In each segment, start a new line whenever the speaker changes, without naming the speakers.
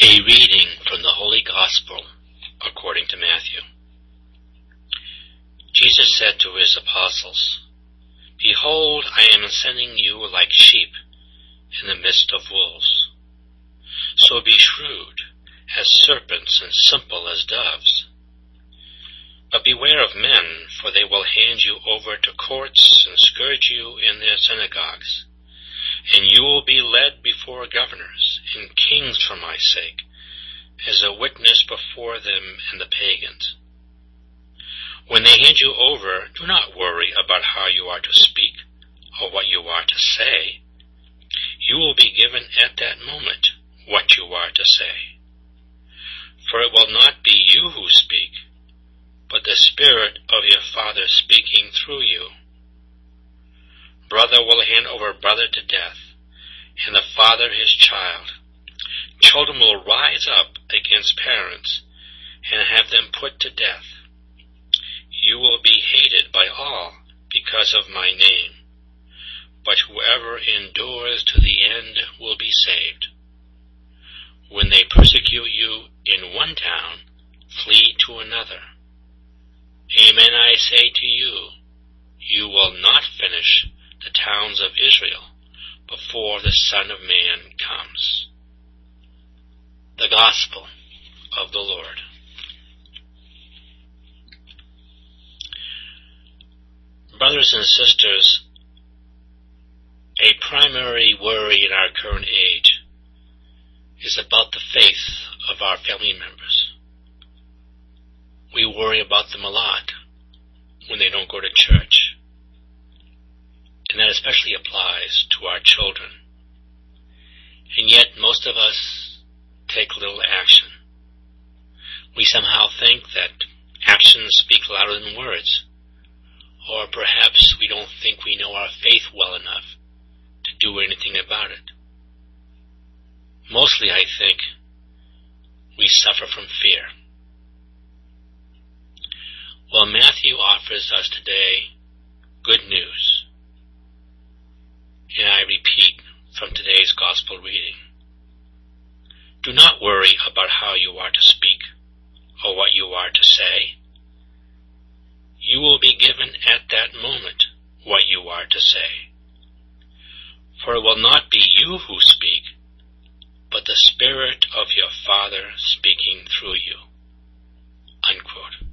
A reading from the Holy Gospel according to Matthew. Jesus said to his apostles, "Behold, I am sending you like sheep in the midst of wolves. So be shrewd as serpents and simple as doves. But beware of men, for they will hand you over to courts and scourge you in their synagogues. And you will be led before governors and kings for my sake, as a witness before them and the pagans. When they hand you over, do not worry about how you are to speak or what you are to say. You will be given at that moment what you are to say. For it will not be you who speak, but the Spirit of your Father speaking through you. Brother will hand over brother to death, and the father his child. Children will rise up against parents and have them put to death. You will be hated by all because of my name, but whoever endures to the end will be saved. When they persecute you in one town, flee to another. Amen, I say to you, you will not finish the towns of Israel before the Son of Man comes." The Gospel of the Lord. Brothers and sisters, a primary worry in our current age is about the faith of our family members. We worry about them a lot when they don't go to church. And that especially applies to our children. And yet most of us take little action. We somehow think that actions speak louder than words, or perhaps we don't think we know our faith well enough to do anything about it. Mostly, I think, we suffer from fear. Well, Matthew offers us today good news. And I repeat from today's Gospel reading, do not worry about how you are to speak or what you are to say. You will be given at that moment what you are to say. For it will not be you who speak, but the Spirit of your Father speaking through you." Unquote.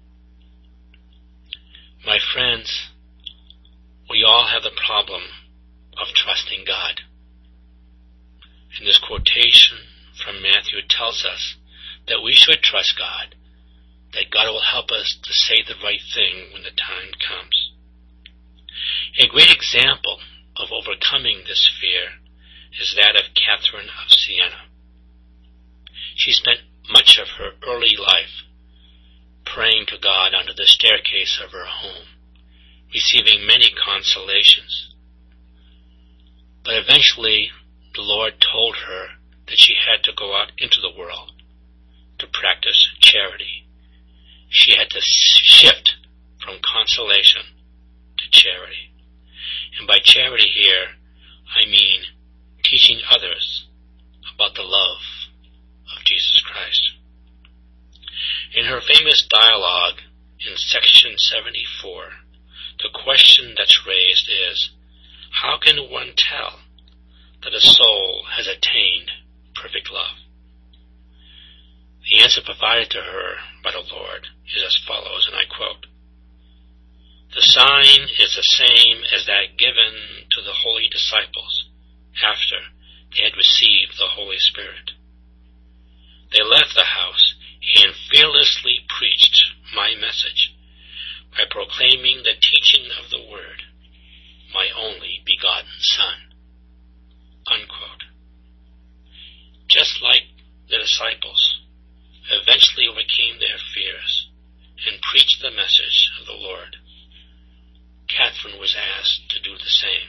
My friends, we all have the problem of trusting God. And this quotation from Matthew tells us that we should trust God, that God will help us to say the right thing when the time comes. A great example of overcoming this fear is that of Catherine of Siena. She spent much of her early life praying to God under the staircase of her home, receiving many consolations. But eventually, the Lord told her that she had to go out into the world to practice charity. She had to shift from consolation to charity. And by charity here, I mean teaching others about the love of Jesus Christ. In her famous dialogue in section 74, the question that's raised is, how can one tell that a soul has attained perfect love? The answer provided to her by the Lord is as follows, and I quote, "The sign is the same as that given to the holy disciples after they had received the Holy Spirit. They left the house and fearlessly preached my message by proclaiming the teaching of the Word, my only begotten Son." Unquote. Just like the disciples eventually overcame their fears and preached the message of the Lord, Catherine was asked to do the same.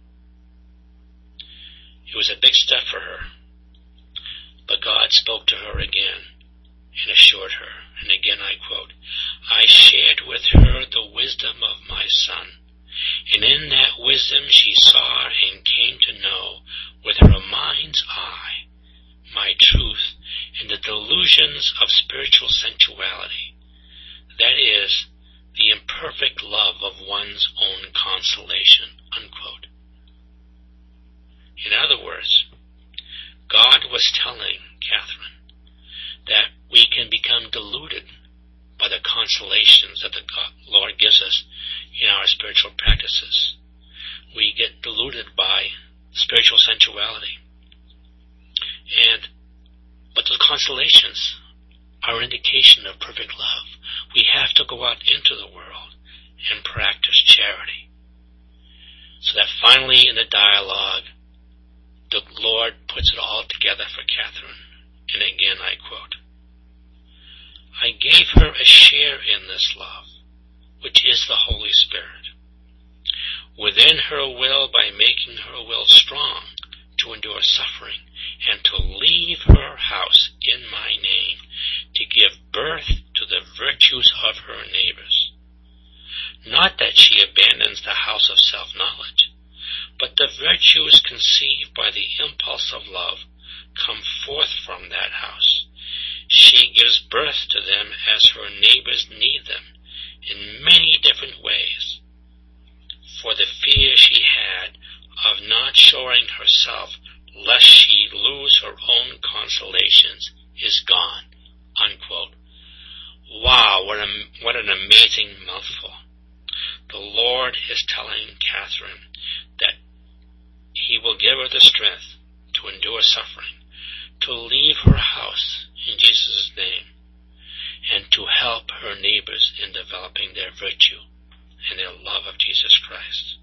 It was a big step for her, but God spoke to her again and assured her, and again I quote, "I shared with her the wisdom of my Son, and in that wisdom she saw and came to know with her mind's eye my truth illusions of spiritual sensuality, that is, the imperfect love of one's own consolation, unquote. In other words, God was telling Catherine that we can become deluded by the consolations that the Lord gives us in our spiritual practices. We get deluded by spiritual sensuality. But those consolations are an indication of perfect love. We have to go out into the world and practice charity. So that finally in the dialogue, the Lord puts it all together for Catherine. And again I quote, "I gave her a share in this love, which is the Holy Spirit, within her will by making her will strong to endure suffering and to leave her house in my name to give birth to the virtues of her neighbors. Not that she abandons the house of self-knowledge, but the virtues conceived by the impulse of love come forth from that house. She gives birth to them as her neighbors need them in many different ways. For the fear she had of not showing herself lest she lose her own consolations is gone," unquote. Wow, what an amazing mouthful. The Lord is telling Catherine that He will give her the strength to endure suffering, to leave her house in Jesus' name, and to help her neighbors in developing their virtue and their love of Jesus Christ.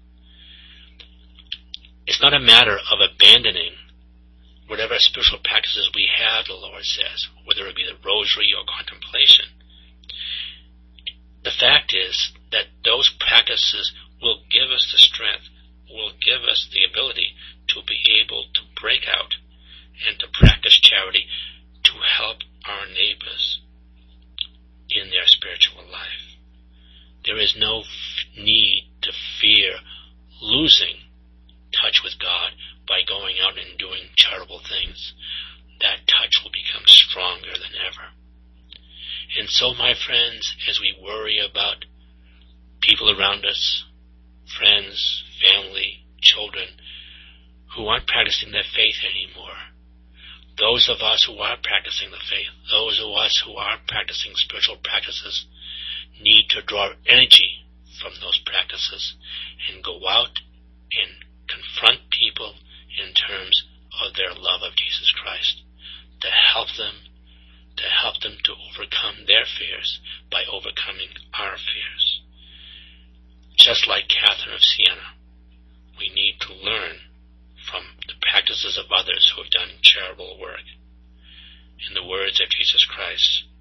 It's not a matter of abandoning whatever spiritual practices we have, the Lord says, whether it be the rosary or contemplation. The fact is that those practices will give us the strength, will give us the ability to be able to break out and to practice charity to help our neighbors in their spiritual life. There is no need to fear losing touch with God by going out and doing charitable things. That touch will become stronger than ever. And so, my friends, as we worry about people around us, friends, family, children, who aren't practicing their faith anymore, those of us who are practicing the faith, those of us who are practicing spiritual practices, need to draw energy from those practices and go out and confront people in terms of their love of Jesus Christ, to help them to overcome their fears by overcoming our fears. Just like Catherine of Siena, we need to learn from the practices of others who have done charitable work. In the words of Jesus Christ,